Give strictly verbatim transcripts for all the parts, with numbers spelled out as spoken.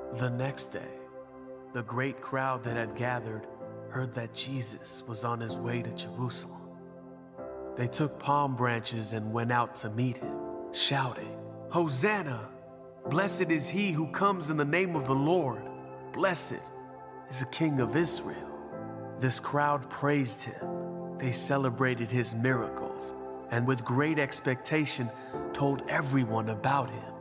The next day, the great crowd that had gathered heard that Jesus was on his way to Jerusalem. They took palm branches and went out to meet him, shouting, "Hosanna! Blessed is he who comes in the name of the Lord. Blessed is the King of Israel." This crowd praised him. They celebrated his miracles and with great expectation told everyone about him.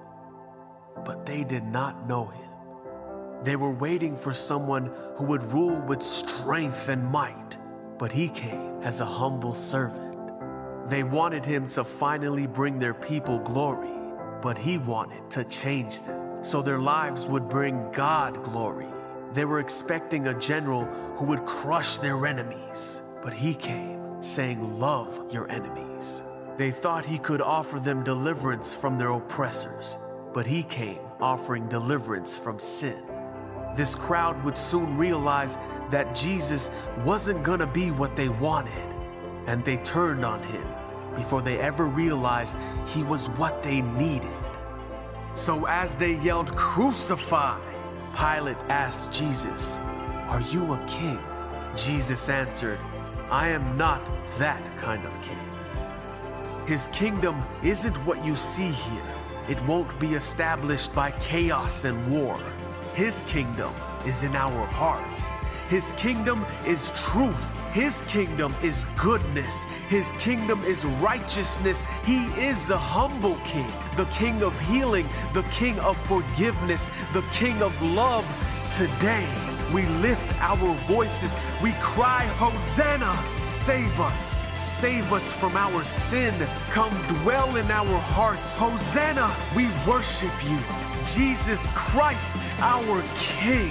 But they did not know him. They were waiting for someone who would rule with strength and might, but he came as a humble servant. They wanted him to finally bring their people glory, but he wanted to change them so their lives would bring God glory. They were expecting a general who would crush their enemies, but he came saying, "Love your enemies." They thought he could offer them deliverance from their oppressors, but he came offering deliverance from sin. This crowd would soon realize that Jesus wasn't gonna be what they wanted, and they turned on him before they ever realized he was what they needed. So as they yelled, "Crucify!" Pilate asked Jesus, "Are you a king?" Jesus answered, "I am not that kind of king." His kingdom isn't what you see here. It won't be established by chaos and war. His kingdom is in our hearts. His kingdom is truth. His kingdom is goodness. His kingdom is righteousness. He is the humble king, the king of healing, the king of forgiveness, the king of love. Today, we lift our voices. We cry, "Hosanna! Save us. Save us from our sin. Come dwell in our hearts. Hosanna! We worship you, Jesus Christ, our King."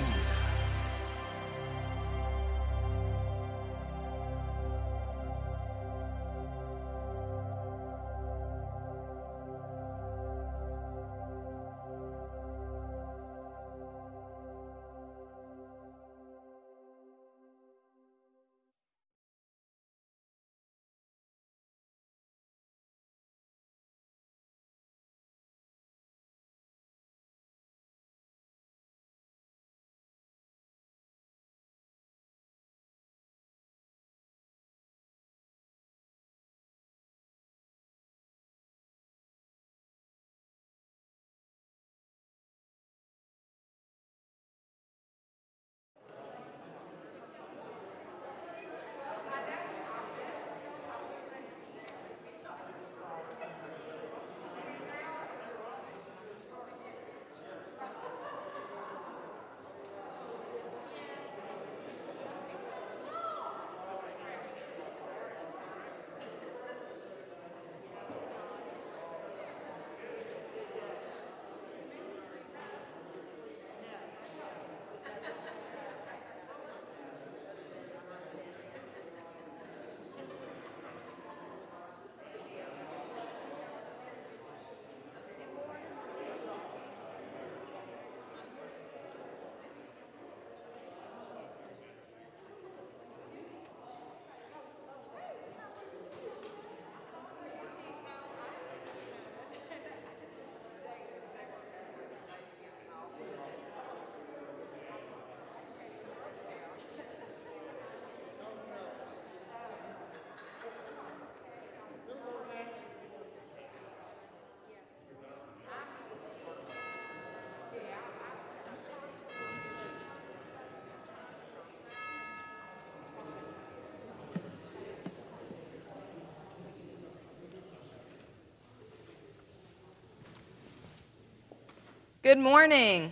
Good morning.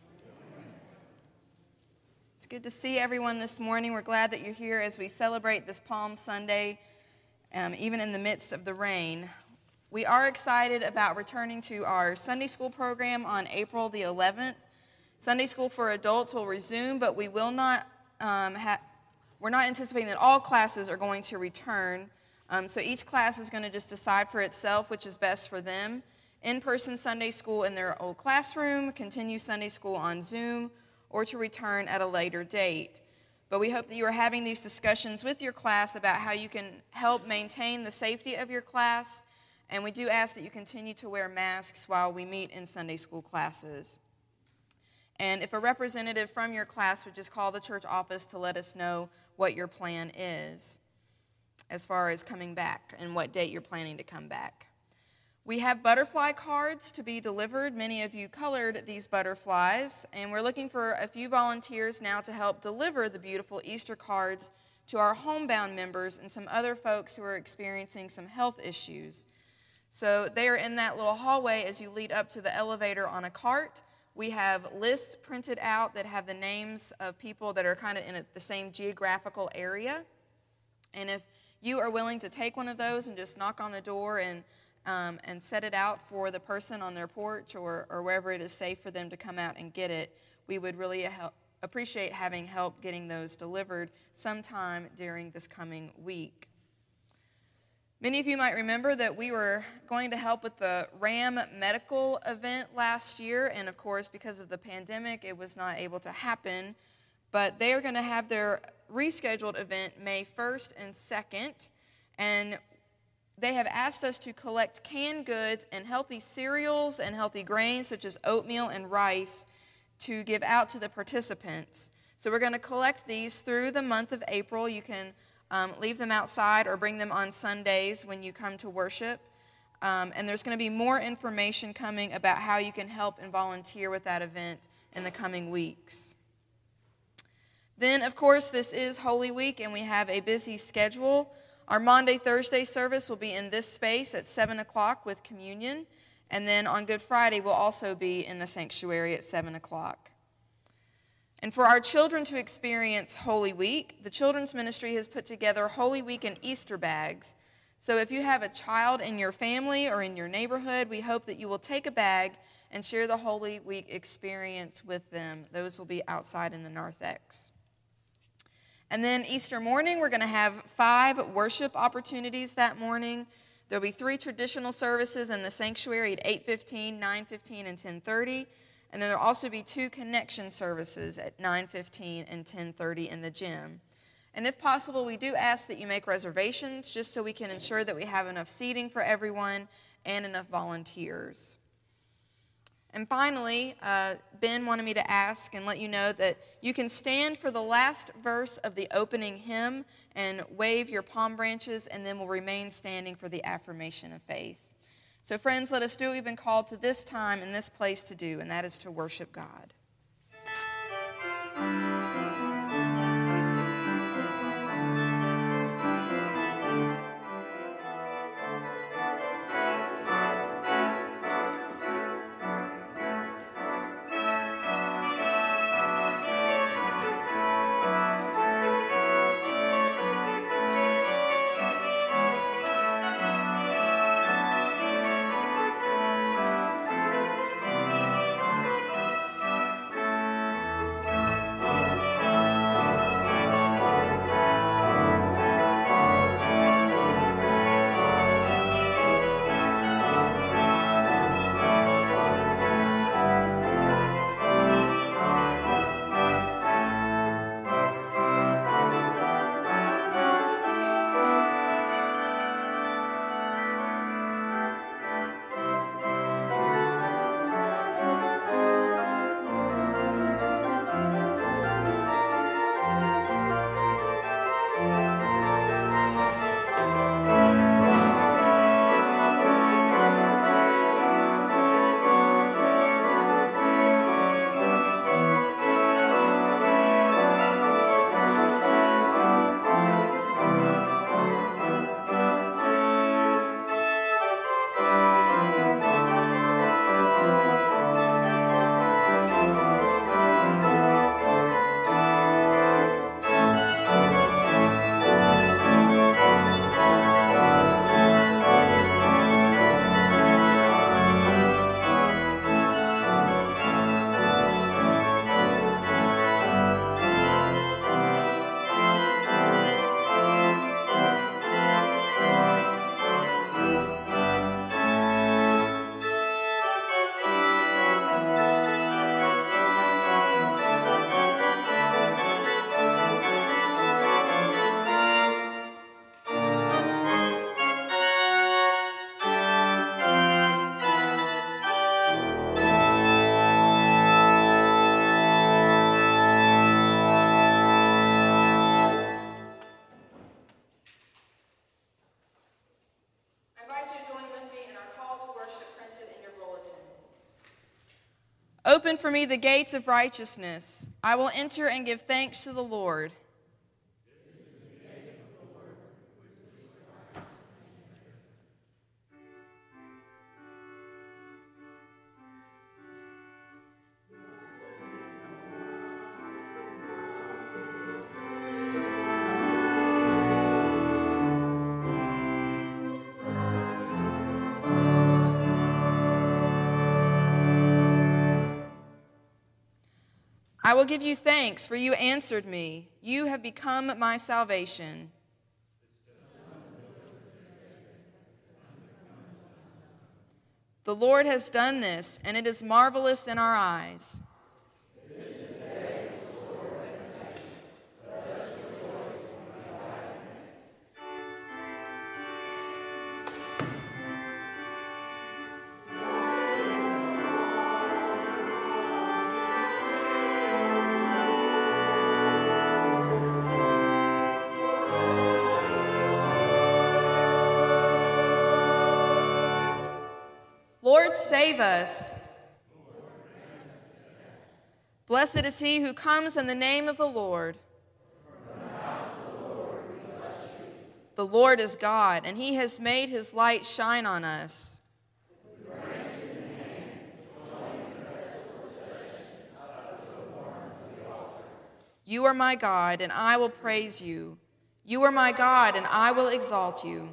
It's good to see everyone this morning. We're glad that you're here as we celebrate this Palm Sunday, um, even in the midst of the rain. We are excited about returning to our Sunday school program on April the eleventh. Sunday school for adults will resume, but we will not um, have, we're not anticipating that all classes are going to return. Um, so each class is going to just decide for itself which is best for them. In-person Sunday school in their old classroom, continue Sunday school on Zoom, or to return at a later date. But we hope that you are having these discussions with your class about how you can help maintain the safety of your class, and we do ask that you continue to wear masks while we meet in Sunday school classes. And if a representative from your class would just call the church office to let us know what your plan is as far as coming back and what date you're planning to come back. We have butterfly cards to be delivered. Many of you colored these butterflies, and we're looking for a few volunteers now to help deliver the beautiful Easter cards to our homebound members and some other folks who are experiencing some health issues. So they are in that little hallway as you lead up to the elevator on a cart. We have lists printed out that have the names of people that are kind of in a, the same geographical area. And if you are willing to take one of those and just knock on the door and Um, and set it out for the person on their porch or, or wherever it is safe for them to come out and get it, we would really help, appreciate having help getting those delivered sometime during this coming week. Many of you might remember that we were going to help with the RAM medical event last year, and of course, because of the pandemic, it was not able to happen, but they are going to have their rescheduled event May first and second, and they have asked us to collect canned goods and healthy cereals and healthy grains such as oatmeal and rice to give out to the participants. So we're going to collect these through the month of April. You can um, leave them outside or bring them on Sundays when you come to worship. Um, and there's going to be more information coming about how you can help and volunteer with that event in the coming weeks. Then, of course, this is Holy Week and we have a busy schedule. Our Maundy Thursday service will be in this space at seven o'clock with communion. And then on Good Friday, we'll also be in the sanctuary at seven o'clock. And for our children to experience Holy Week, the Children's Ministry has put together Holy Week and Easter bags. So if you have a child in your family or in your neighborhood, we hope that you will take a bag and share the Holy Week experience with them. Those will be outside in the narthex. And then Easter morning, we're going to have five worship opportunities that morning. There'll be three traditional services in the sanctuary at eight fifteen, nine fifteen, and ten thirty. And then there'll also be two connection services at nine fifteen and ten thirty in the gym. And if possible, we do ask that you make reservations just so we can ensure that we have enough seating for everyone and enough volunteers. And finally, uh, Ben wanted me to ask and let you know that you can stand for the last verse of the opening hymn and wave your palm branches, and then we'll remain standing for the affirmation of faith. So friends, let us do what we've been called to this time and this place to do, and that is to worship God. Open for me the gates of righteousness. I will enter and give thanks to the Lord. I will give you thanks, for you answered me. You have become my salvation. The Lord has done this, and it is marvelous in our eyes. Lord, save us. Blessed is he who comes in the name of the Lord. The Lord is God, and he has made his light shine on us. You are my God, and I will praise you. You are my God, and I will exalt you.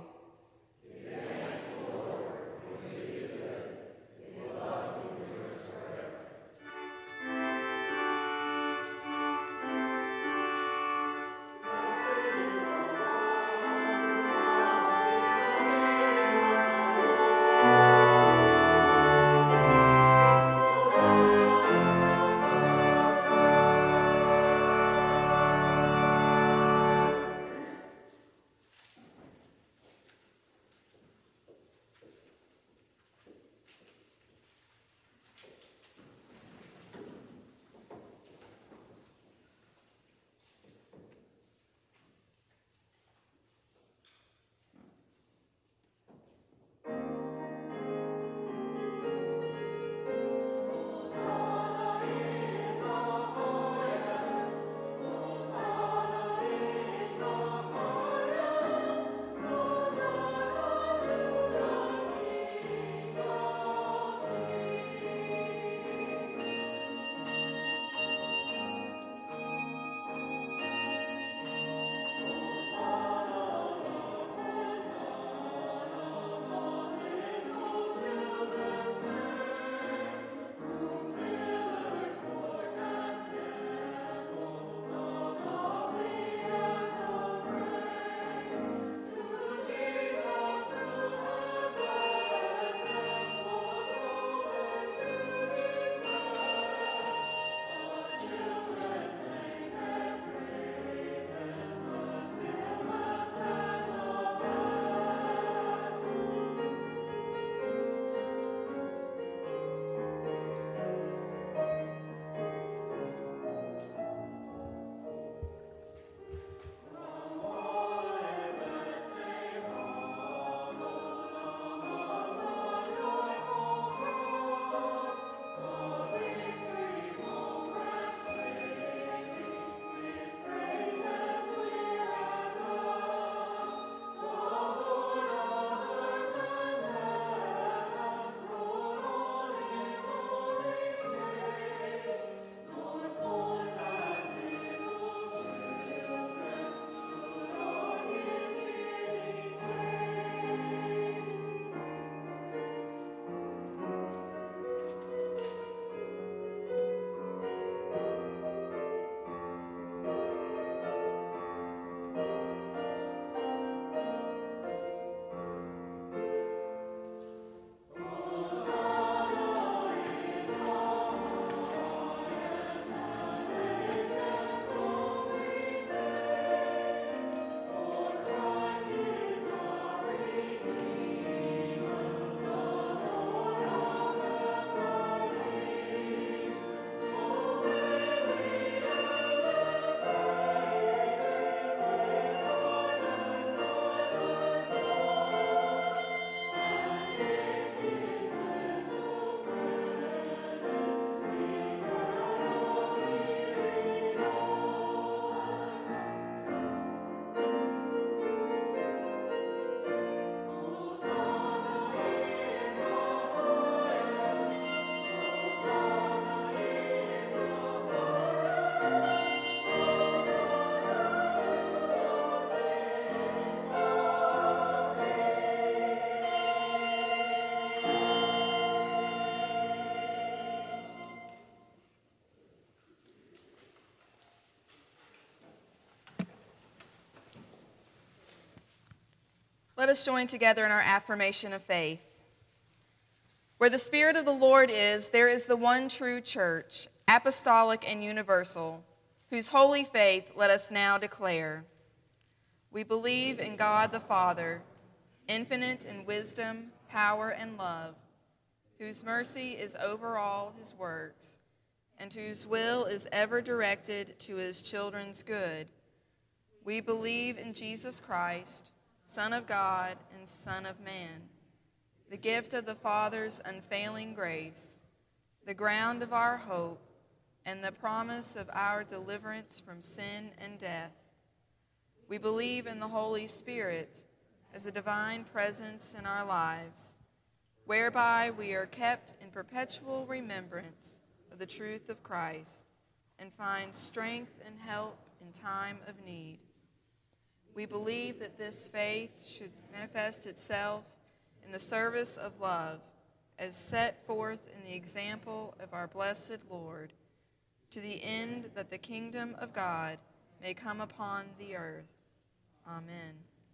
Let us join together in our affirmation of faith. Where the Spirit of the Lord is, there is the one true church, apostolic and universal, whose holy faith let us now declare. We believe in God the Father, infinite in wisdom, power, and love, whose mercy is over all his works, and whose will is ever directed to his children's good. We believe in Jesus Christ, Son of God and Son of Man, the gift of the Father's unfailing grace, the ground of our hope, and the promise of our deliverance from sin and death. We believe in the Holy Spirit as a divine presence in our lives, whereby we are kept in perpetual remembrance of the truth of Christ and find strength and help in time of need. We believe that this faith should manifest itself in the service of love as set forth in the example of our blessed Lord, to the end that the kingdom of God may come upon the earth. Amen.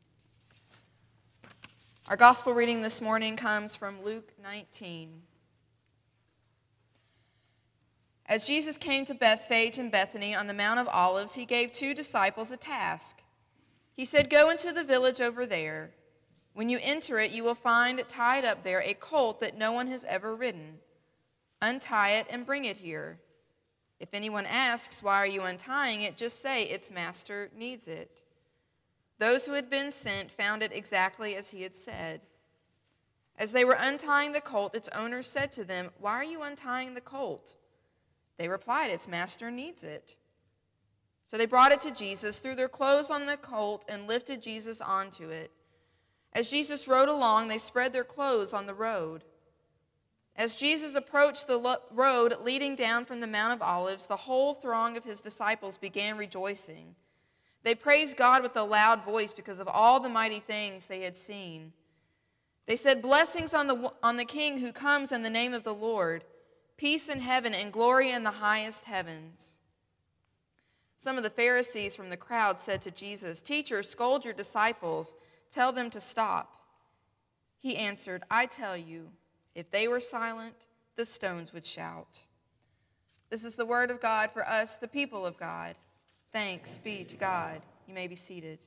Our gospel reading this morning comes from Luke nineteen. As Jesus came to Bethphage and Bethany on the Mount of Olives, he gave two disciples a task. He said, "Go into the village over there. When you enter it, you will find tied up there a colt that no one has ever ridden. Untie it and bring it here. If anyone asks, 'Why are you untying it?' just say, 'Its master needs it.'" Those who had been sent found it exactly as he had said. As they were untying the colt, its owner said to them, "Why are you untying the colt?" They replied, "Its master needs it." So they brought it to Jesus, threw their clothes on the colt, and lifted Jesus onto it. As Jesus rode along, they spread their clothes on the road. As Jesus approached the lo- road leading down from the Mount of Olives, the whole throng of his disciples began rejoicing. They praised God with a loud voice because of all the mighty things they had seen. They said, "Blessings on the, on the King who comes in the name of the Lord, peace in heaven and glory in the highest heavens." Some of the Pharisees from the crowd said to Jesus, "Teacher, scold your disciples. Tell them to stop." He answered, "I tell you, if they were silent, the stones would shout." This is the word of God for us, the people of God. Thanks be to God. You may be seated.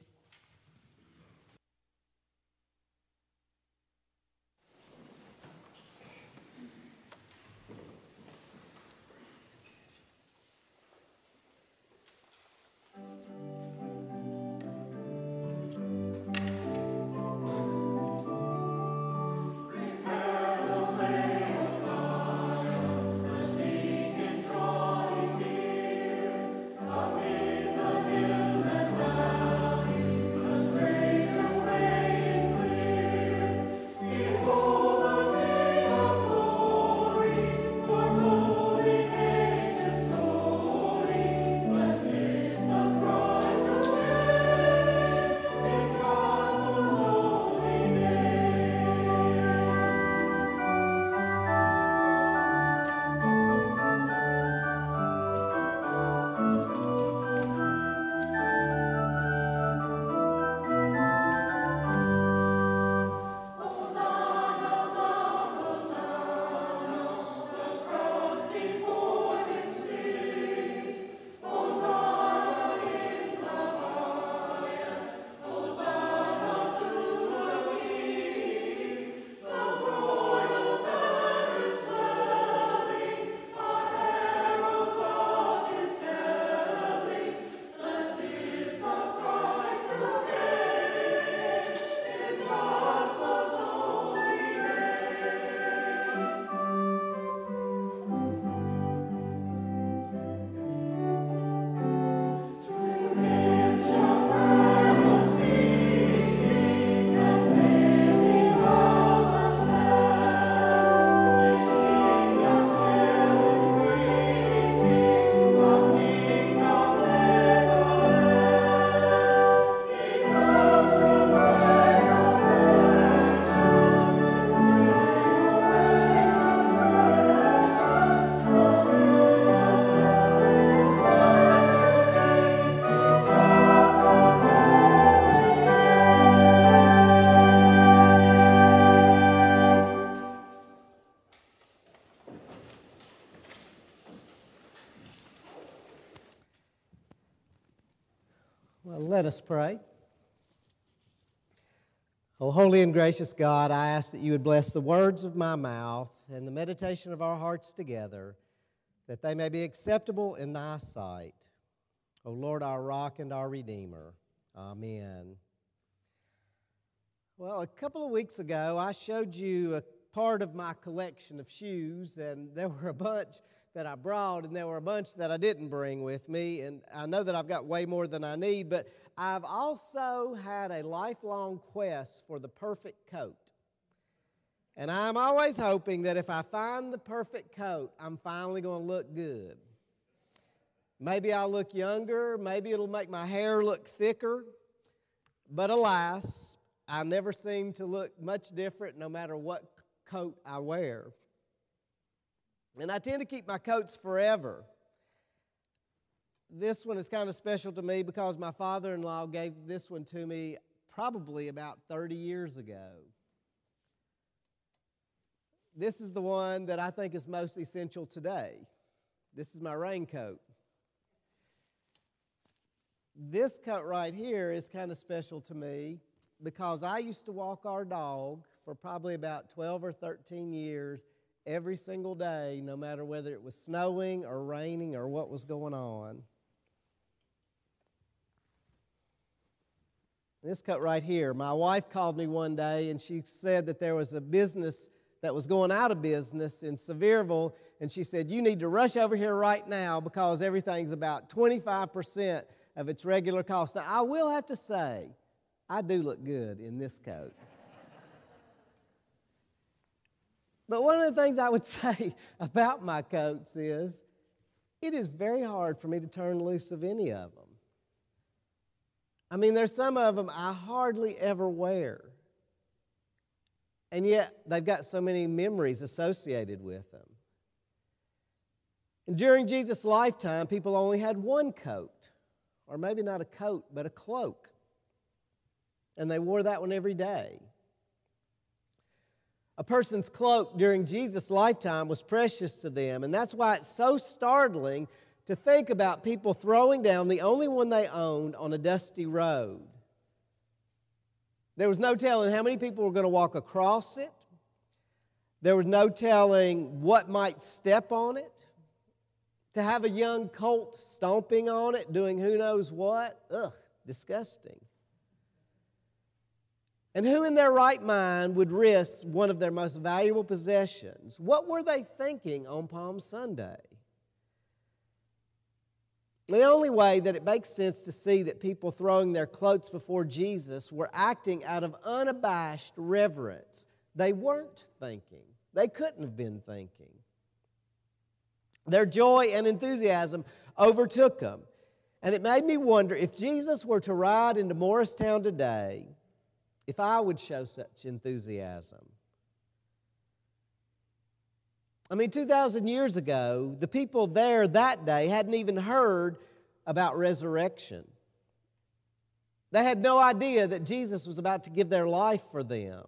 Well, let us pray. Oh, holy and gracious God, I ask that you would bless the words of my mouth and the meditation of our hearts together, that they may be acceptable in thy sight. O Lord, our rock and our redeemer. Amen. Well, a couple of weeks ago, I showed you a part of my collection of shoes, and there were a bunch that I brought, and there were a bunch that I didn't bring with me, and I know that I've got way more than I need, but I've also had a lifelong quest for the perfect coat. And I'm always hoping that if I find the perfect coat, I'm finally going to look good. Maybe I'll look younger, maybe it'll make my hair look thicker, but alas, I never seem to look much different no matter what coat I wear. And I tend to keep my coats forever. This one is kind of special to me because my father-in-law gave this one to me probably about thirty years ago. This is the one that I think is most essential today. This is my raincoat. This coat right here is kind of special to me because I used to walk our dog for probably about twelve or thirteen years every single day, no matter whether it was snowing or raining or what was going on. This coat right here, my wife called me one day and she said that there was a business that was going out of business in Sevierville, and she said, you need to rush over here right now because everything's about twenty-five percent of its regular cost. Now, I will have to say, I do look good in this coat. But one of the things I would say about my coats is it is very hard for me to turn loose of any of them. I mean, there's some of them I hardly ever wear. And yet, they've got so many memories associated with them. And during Jesus' lifetime, people only had one coat, or maybe not a coat, but a cloak. And they wore that one every day. A person's cloak during Jesus' lifetime was precious to them, and that's why it's so startling to think about people throwing down the only one they owned on a dusty road. There was no telling how many people were going to walk across it. There was no telling what might step on it. To have a young colt stomping on it, doing who knows what, ugh, disgusting. And who in their right mind would risk one of their most valuable possessions? What were they thinking on Palm Sunday? The only way that it makes sense to see that people throwing their cloaks before Jesus were acting out of unabashed reverence. They weren't thinking. They couldn't have been thinking. Their joy and enthusiasm overtook them. And it made me wonder, if Jesus were to ride into Morristown today, if I would show such enthusiasm. I mean, two thousand years ago, the people there that day hadn't even heard about resurrection. They had no idea that Jesus was about to give their life for them.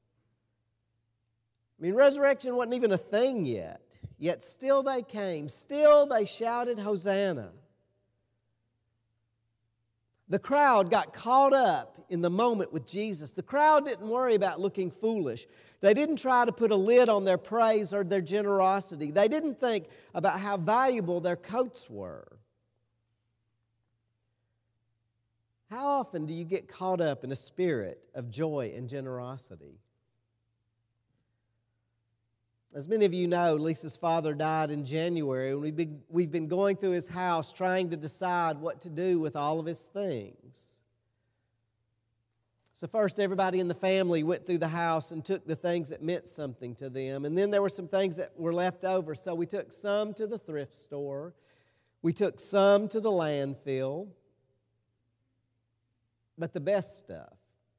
I mean, resurrection wasn't even a thing yet. Yet still they came. Still they shouted, Hosanna. The crowd got caught up in the moment with Jesus. The crowd didn't worry about looking foolish. They didn't try to put a lid on their praise or their generosity. They didn't think about how valuable their coats were. How often do you get caught up in a spirit of joy and generosity? As many of you know, Lisa's father died in January, and we've been, we've been going through his house trying to decide what to do with all of his things. So first, everybody in the family went through the house and took the things that meant something to them. And then there were some things that were left over. So we took some to the thrift store. We took some to the landfill. But the best stuff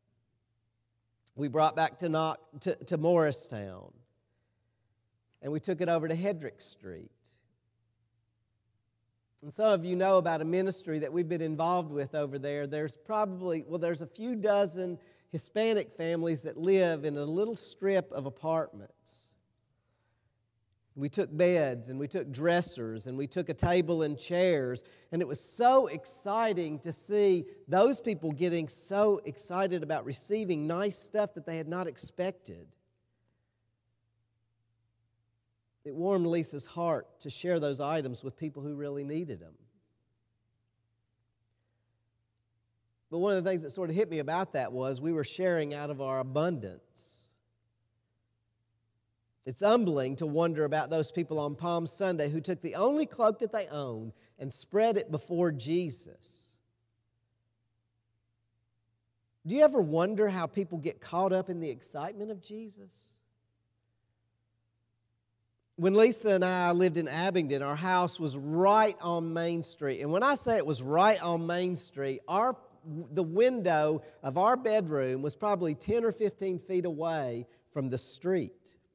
we brought back to, Knox, to, to Morristown. And we took it over to Hedrick Street. And some of you know about a ministry that we've been involved with over there. There's probably, well, there's a few dozen Hispanic families that live in a little strip of apartments. We took beds, and we took dressers, and we took a table and chairs, and it was so exciting to see those people getting so excited about receiving nice stuff that they had not expected. It warmed Lisa's heart to share those items with people who really needed them. But one of the things that sort of hit me about that was we were sharing out of our abundance. It's humbling to wonder about those people on Palm Sunday who took the only cloak that they owned and spread it before Jesus. Do you ever wonder how people get caught up in the excitement of Jesus? When Lisa and I lived in Abingdon, our house was right on Main Street. And when I say it was right on Main Street, our the window of our bedroom was probably ten or fifteen feet away from the street.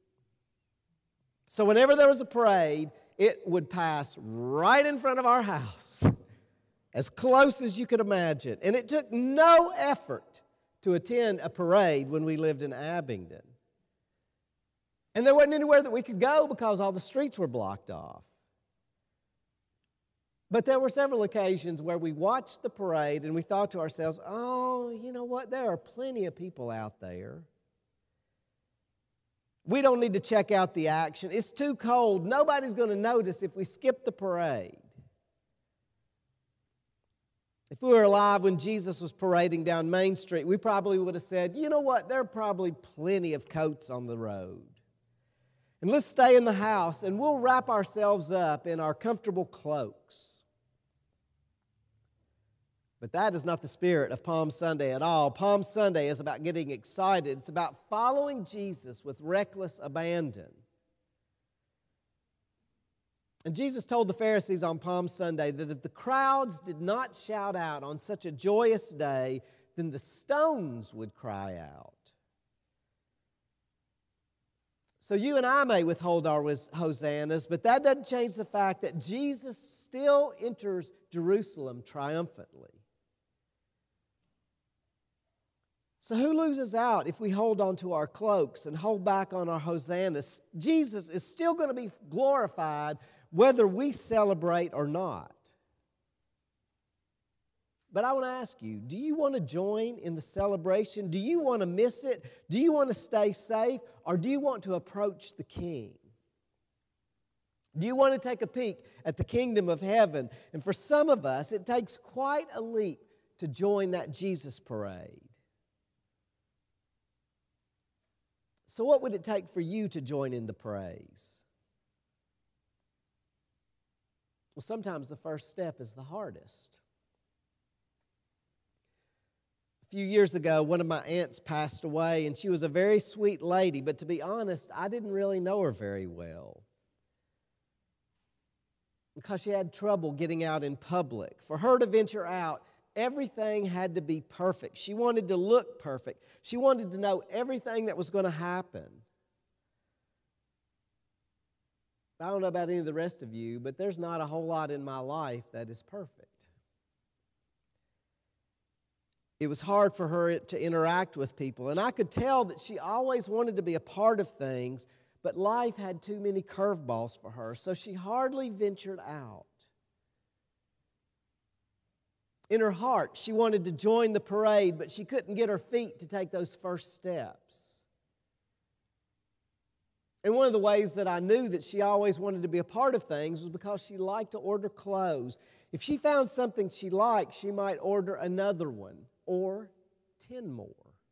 So whenever there was a parade, it would pass right in front of our house, as close as you could imagine. And it took no effort to attend a parade when we lived in Abingdon. And there wasn't anywhere that we could go because all the streets were blocked off. But there were several occasions where we watched the parade and we thought to ourselves, oh, you know what, there are plenty of people out there. We don't need to check out the action. It's too cold. Nobody's going to notice if we skip the parade. If we were alive when Jesus was parading down Main Street, we probably would have said, you know what, there are probably plenty of coats on the road. And let's stay in the house and we'll wrap ourselves up in our comfortable cloaks. But that is not the spirit of Palm Sunday at all. Palm Sunday is about getting excited. It's about following Jesus with reckless abandon. And Jesus told the Pharisees on Palm Sunday that if the crowds did not shout out on such a joyous day, then the stones would cry out. So you and I may withhold our hosannas, but that doesn't change the fact that Jesus still enters Jerusalem triumphantly. So who loses out if we hold on to our cloaks and hold back on our hosannas? Jesus is still going to be glorified whether we celebrate or not. But I want to ask you, do you want to join in the celebration? Do you want to miss it? Do you want to stay safe? Or do you want to approach the King? Do you want to take a peek at the kingdom of heaven? And for some of us, it takes quite a leap to join that Jesus parade. So what would it take for you to join in the praise? Well, sometimes the first step is the hardest. A few years ago, one of my aunts passed away, and she was a very sweet lady, but to be honest, I didn't really know her very well because she had trouble getting out in public. For her to venture out, everything had to be perfect. She wanted to look perfect. She wanted to know everything that was going to happen. I don't know about any of the rest of you, but there's not a whole lot in my life that is perfect. It was hard for her to interact with people, and I could tell that she always wanted to be a part of things, but life had too many curveballs for her, so she hardly ventured out. In her heart, she wanted to join the parade, but she couldn't get her feet to take those first steps. And one of the ways that I knew that she always wanted to be a part of things was because she liked to order clothes. If she found something she liked, she might order another one or ten more.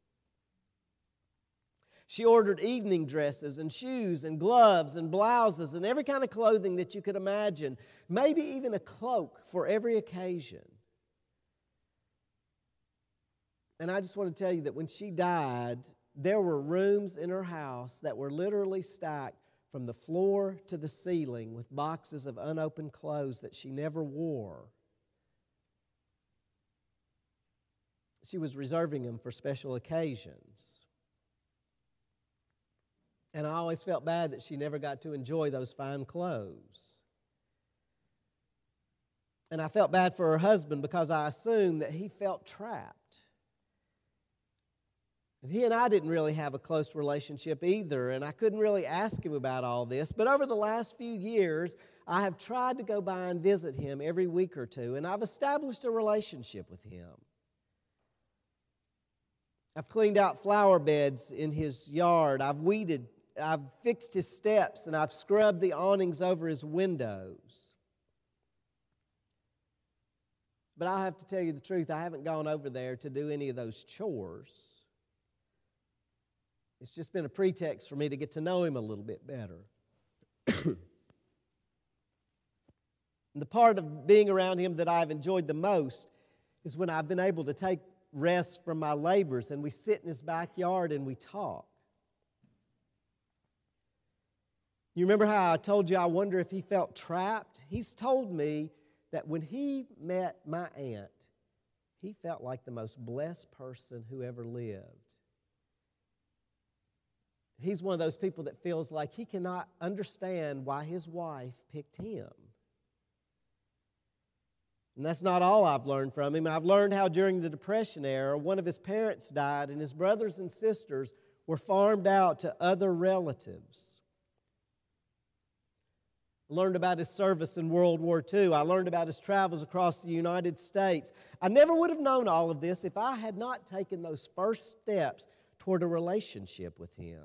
She ordered evening dresses and shoes and gloves and blouses and every kind of clothing that you could imagine, maybe even a cloak for every occasion. And I just want to tell you that when she died, there were rooms in her house that were literally stacked from the floor to the ceiling with boxes of unopened clothes that she never wore. She was reserving them for special occasions. And I always felt bad that she never got to enjoy those fine clothes. And I felt bad for her husband because I assumed that he felt trapped. And he and I didn't really have a close relationship either, and I couldn't really ask him about all this. But over the last few years, I have tried to go by and visit him every week or two, and I've established a relationship with him. I've cleaned out flower beds in his yard. I've weeded, I've fixed his steps, and I've scrubbed the awnings over his windows. But I'll have to tell you the truth, I haven't gone over there to do any of those chores. It's just been a pretext for me to get to know him a little bit better. And the part of being around him that I've enjoyed the most is when I've been able to take rest from my labors and we sit in his backyard and we talk. You remember how I told you I wonder if he felt trapped? He's told me that when he met my aunt, he felt like the most blessed person who ever lived. He's one of those people that feels like he cannot understand why his wife picked him. And that's not all I've learned from him. I've learned how during the Depression era, one of his parents died and his brothers and sisters were farmed out to other relatives. I learned about his service in World War Two. I learned about his travels across the United States. I never would have known all of this if I had not taken those first steps toward a relationship with him.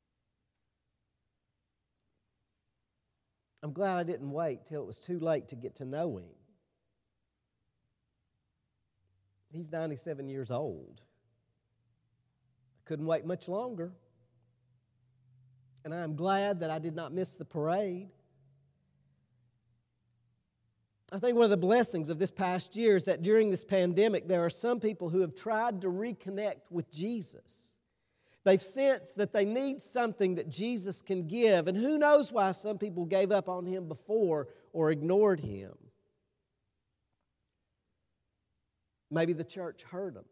I'm glad I didn't wait till it was too late to get to know him. He's ninety-seven years old. I couldn't wait much longer. And I'm glad that I did not miss the parade. I think one of the blessings of this past year is that during this pandemic, there are some people who have tried to reconnect with Jesus. They've sensed that they need something that Jesus can give, and who knows why some people gave up on him before or ignored him. Maybe the church hurt them.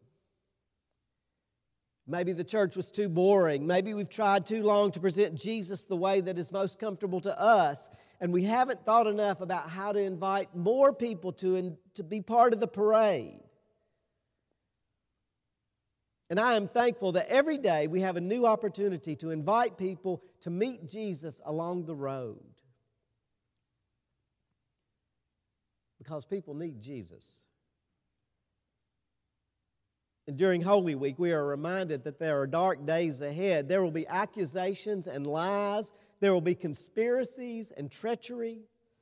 Maybe the church was too boring. Maybe we've tried too long to present Jesus the way that is most comfortable to us, and we haven't thought enough about how to invite more people to, to be part of the parade. And I am thankful that every day we have a new opportunity to invite people to meet Jesus along the road. Because people need Jesus. And during Holy Week, we are reminded that there are dark days ahead. There will be accusations and lies. There will be conspiracies and treachery.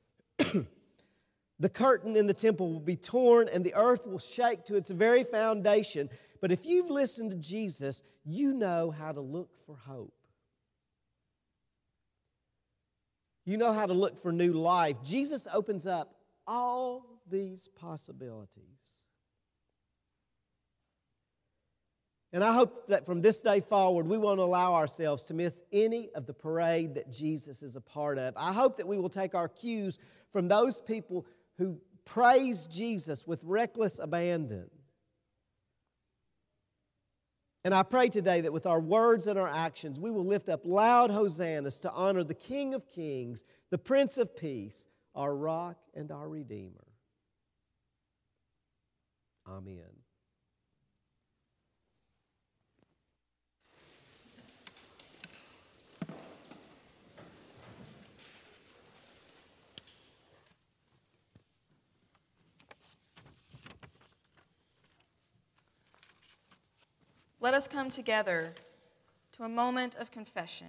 The curtain in the temple will be torn and the earth will shake to its very foundation. But if you've listened to Jesus, you know how to look for hope. You know how to look for new life. Jesus opens up all these possibilities. And I hope that from this day forward, we won't allow ourselves to miss any of the parade that Jesus is a part of. I hope that we will take our cues from those people who praise Jesus with reckless abandon. And I pray today that with our words and our actions, we will lift up loud hosannas to honor the King of Kings, the Prince of Peace, our rock and our Redeemer. Amen. Let us come together to a moment of confession.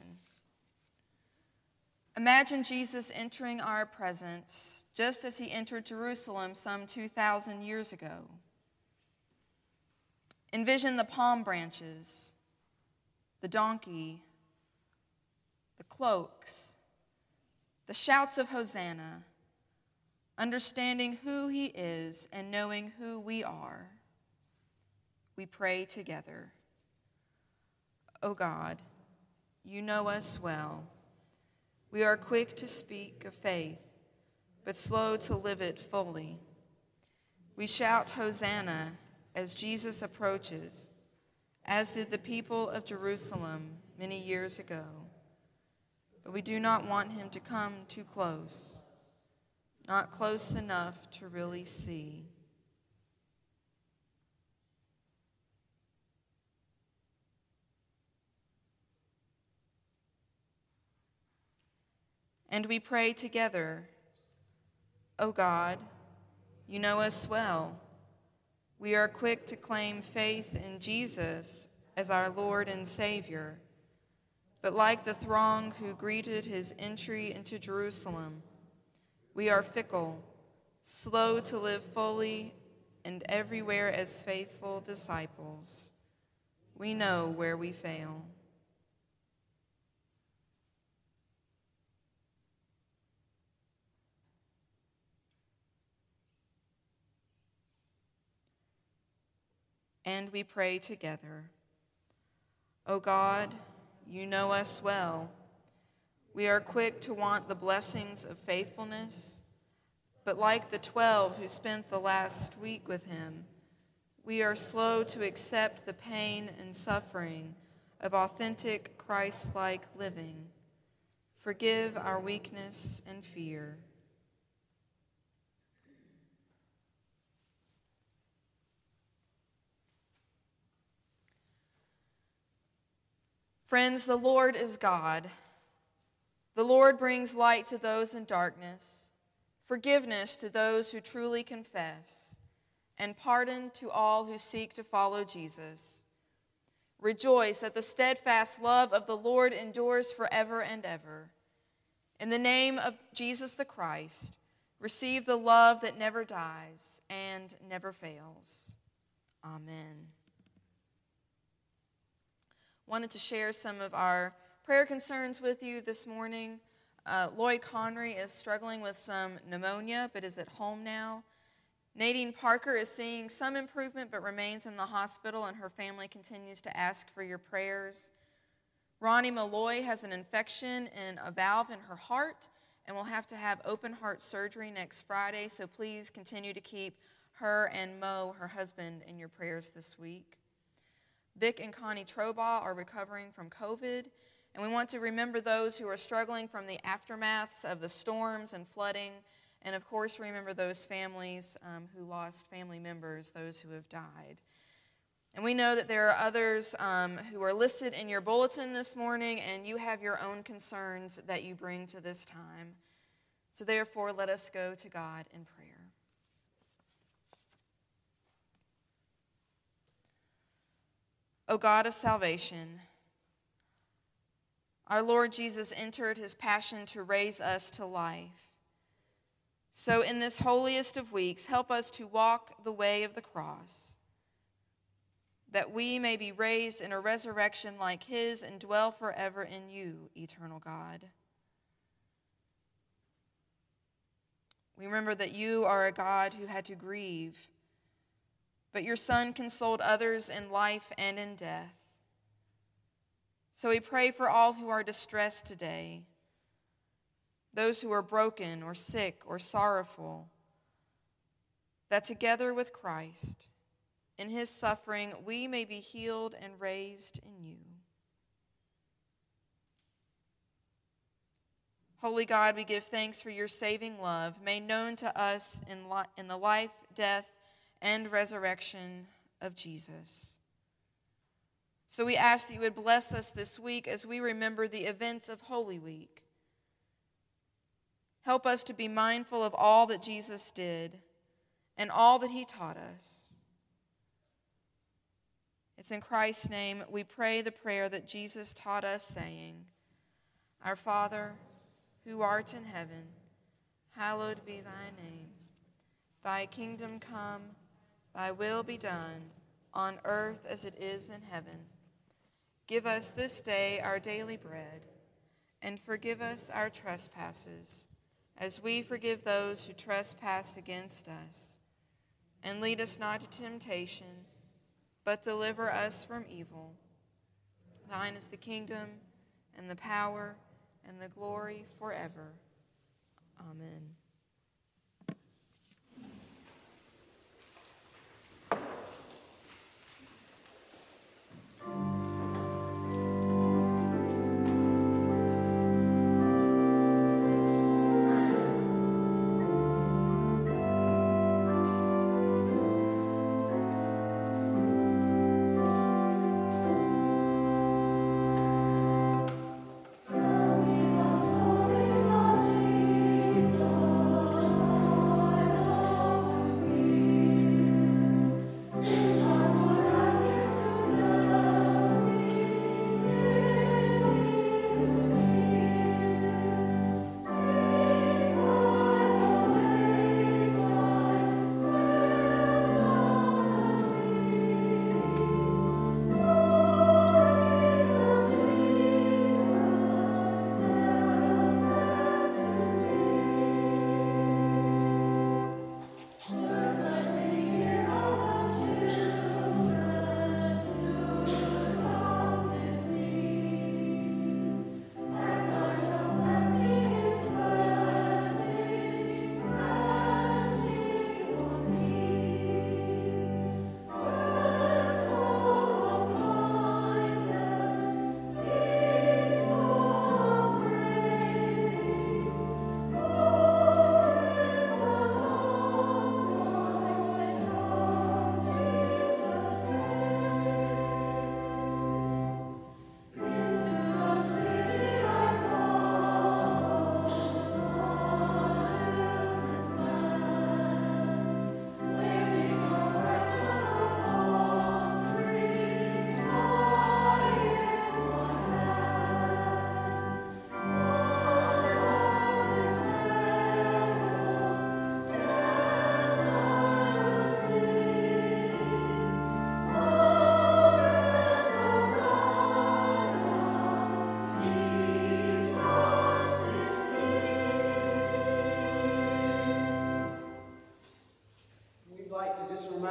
Imagine Jesus entering our presence just as he entered Jerusalem some two thousand years ago. Envision the palm branches, the donkey, the cloaks, the shouts of Hosanna, understanding who he is and knowing who we are. We pray together. O God, you know us well. We are quick to speak of faith, but slow to live it fully. We shout Hosanna as Jesus approaches, as did the people of Jerusalem many years ago. But we do not want him to come too close, not close enough to really see. And we pray together, O God, you know us well. We are quick to claim faith in Jesus as our Lord and Savior. But like the throng who greeted his entry into Jerusalem, we are fickle, slow to live fully, and everywhere as faithful disciples. We know where we fail. And we pray together. O God, you know us well. We are quick to want the blessings of faithfulness, but like the twelve who spent the last week with him, we are slow to accept the pain and suffering of authentic Christ-like living. Forgive our weakness and fear. Friends, the Lord is God. The Lord brings light to those in darkness, forgiveness to those who truly confess, and pardon to all who seek to follow Jesus. Rejoice that the steadfast love of the Lord endures forever and ever. In the name of Jesus the Christ, receive the love that never dies and never fails. Amen. Wanted to share some of our prayer concerns with you this morning. Uh, Lloyd Connery is struggling with some pneumonia, but is at home now. Nadine Parker is seeing some improvement, but remains in the hospital, and her family continues to ask for your prayers. Ronnie Malloy has an infection in a valve in her heart and will have to have open heart surgery next Friday, so please continue to keep her and Mo, her husband, in your prayers this week. Vic and Connie Trobaugh are recovering from COVID, and we want to remember those who are struggling from the aftermaths of the storms and flooding, and of course remember those families um, who lost family members, those who have died. And we know that there are others um, who are listed in your bulletin this morning, and you have your own concerns that you bring to this time. So therefore, let us go to God in prayer. O God of salvation, our Lord Jesus entered his passion to raise us to life. So in this holiest of weeks, help us to walk the way of the cross, that we may be raised in a resurrection like his and dwell forever in you, eternal God. We remember that you are a God who had to grieve, but your Son consoled others in life and in death. So we pray for all who are distressed today, those who are broken or sick or sorrowful, that together with Christ, in his suffering, we may be healed and raised in you. Holy God, we give thanks for your saving love, made known to us in, li- in the life, death, and resurrection of Jesus. So we ask that you would bless us this week as we remember the events of Holy Week. Help us to be mindful of all that Jesus did and all that he taught us. It's in Christ's name we pray the prayer that Jesus taught us, saying, Our Father, who art in heaven, hallowed be thy name. Thy kingdom come, thy will be done, on earth as it is in heaven. Give us this day our daily bread, and forgive us our trespasses, as we forgive those who trespass against us. And lead us not into temptation, but deliver us from evil. Thine is the kingdom, and the power, and the glory forever. Amen. Stories of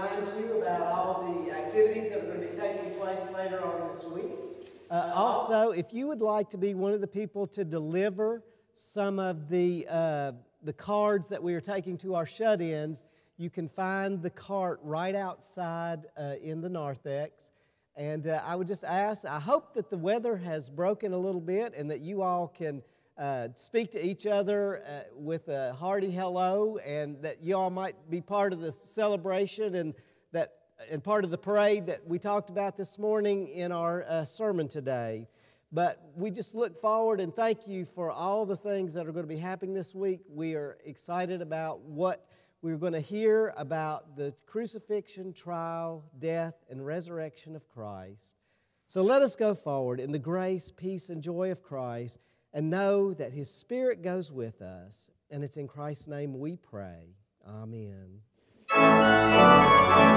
remind you about all the activities that are going to be taking place later on this week. Uh, also, if you would like to be one of the people to deliver some of the, uh, the cards that we are taking to our shut-ins, you can find the cart right outside uh, in the narthex. And uh, I would just ask, I hope that the weather has broken a little bit and that you all can uh, speak to each other uh, with a hearty hello, and that you all might be part of the celebration and that and part of the parade that we talked about this morning in our uh, sermon today. But we just look forward and thank you for all the things that are going to be happening this week. We are excited about what we're going to hear about the crucifixion, trial, death, and resurrection of Christ. So let us go forward in the grace, peace, and joy of Christ and know that His Spirit goes with us. And it's in Christ's name we pray. Amen.